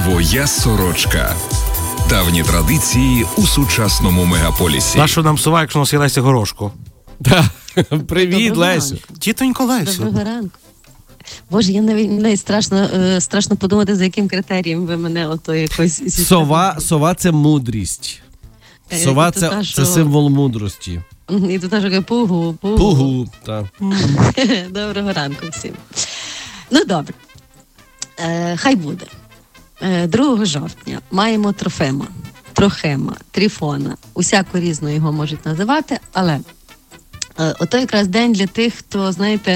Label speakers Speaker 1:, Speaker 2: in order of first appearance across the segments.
Speaker 1: Своя сорочка. Давні традиції у сучасному мегаполісі.
Speaker 2: Нащо нам сова, якщо у нас є Леся Горошко?
Speaker 3: Привіт, Лесю.
Speaker 2: Тітонько Лесю.
Speaker 4: Доброго ранку. Боже, мені страшно подумати, за яким критерієм ви мене ото якось...
Speaker 3: Сова – це мудрість. Сова – це символ мудрості.
Speaker 4: І тут аж таке пугу.
Speaker 3: Пугу, так.
Speaker 4: Доброго ранку всім. Ну, добре. Хай буде. 2 жовтня маємо Трохима, Трифона. Усяко різно його можуть називати, але ото якраз день для тих, хто, знаєте,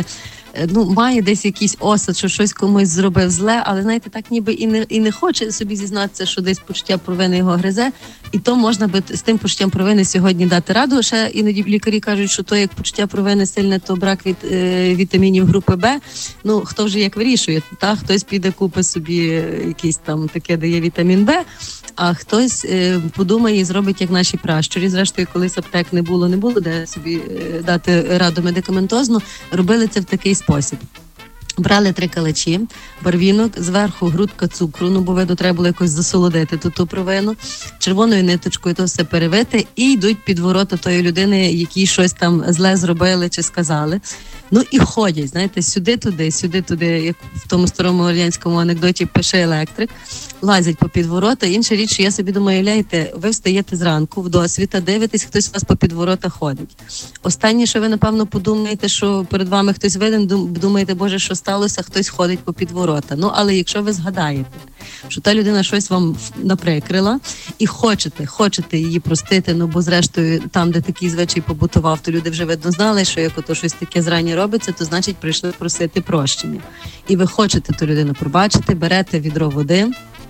Speaker 4: має десь якийсь осад, що щось комусь зробив зле, але, знаєте, так ніби і не хоче собі зізнатися, що десь почуття провини його гризе, і то можна би з тим почуттям провини сьогодні дати раду. Ще іноді лікарі кажуть, що то, як почуття провини сильне, то брак від вітамінів групи Б. Ну, хто вже як вирішує, та хтось піде купить собі якийсь там таке, де є вітамін Б, а хтось подумає і зробить, як наші пращурі. Зрештою, колись аптек не було, де собі дати раду медикаментозну, робили це в такий спосіб. Брали 3 калачі, барвінок, зверху грудка цукру, бо видно, треба було якось засолодити ту провину, червоною ниточкою то все перевити і йдуть під ворота тої людини, які щось там зле зробили чи сказали. Ну і ходять, знаєте, сюди-туди, як в тому старому радянському анекдоті пише електрик, лазять по підворота. Інша річ, що я собі думаю, уявляєте, ви встаєте зранку, в досвіта, дивитесь, хтось у вас по підворота ходить. Останнє, що ви, напевно, подумаєте, що перед вами хтось виден, думаєте, Боже, що сталося, хтось ходить по підворота. Ну, але якщо ви згадаєте, що та людина щось вам наприкрила і хочете її простити, бо зрештою там, де такий звичай побутував, то люди вже видно знали, що як ото щось таке зрані робиться, то значить прийшли просити прощення. І ви хочете ту людину пробачити, берете відро води,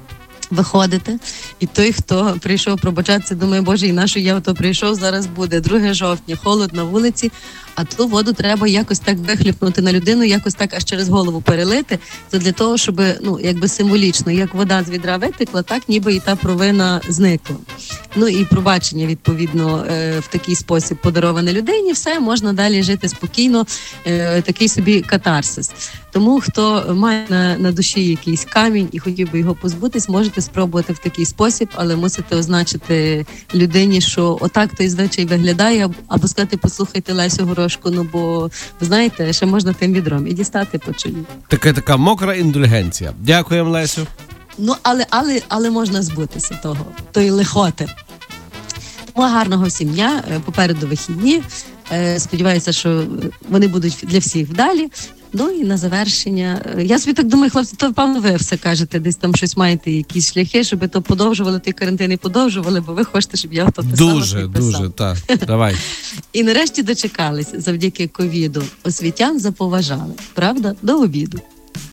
Speaker 4: виходите, і той, хто прийшов пробачатися, думає, Боже, і на що я ото прийшов, зараз буде 2 жовтня, холод на вулиці, а ту воду треба якось так вихліпнути на людину, якось так аж через голову перелити, це для того, щоб, якби символічно, як вода з відра витекла, так ніби і та провина зникла. Ну і пробачення, відповідно, в такий спосіб подароване людині, все, можна далі жити спокійно, такий собі катарсис. Тому, хто має на душі якийсь камінь і хотів би його позбутись, можете спробувати в такий спосіб, але мусите означити людині, що отак той звичай виглядає, або сказати, послухайте Лесю Горошку, бо, ви знаєте, ще можна тим відром і дістати по чолі.
Speaker 3: Така мокра індульгенція. Дякуємо, Лесю.
Speaker 4: Ну, але можна збутися тої лихоти. Тому гарного всім дня, попереду вихідні. Сподіваюся, що вони будуть для всіх вдалі. Ну і на завершення. Я собі так думаю, хлопці, то, певно, ви все кажете, десь там щось маєте, якісь шляхи, щоб то подовжували, той карантин і подовжували, бо ви хочете, щоб я то писала.
Speaker 3: Дуже, так. Давай.
Speaker 4: І нарешті дочекались завдяки ковіду. Освітян заповажали. Правда? До обіду.